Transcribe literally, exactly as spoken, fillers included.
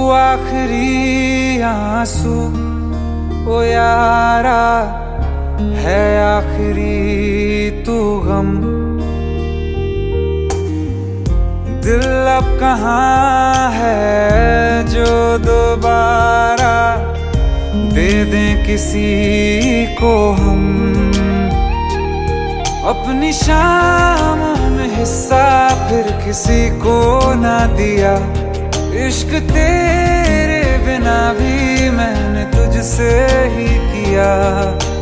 आखिरी आंसू ओ यारा है, आखिरी तू गम। दिल अब कहाँ है जो दोबारा दे दें किसी को हम। अपनी शामों में हिस्सा फिर किसी को ना दिया। इश्क तेरे बिना भी मैंने तुझसे ही किया।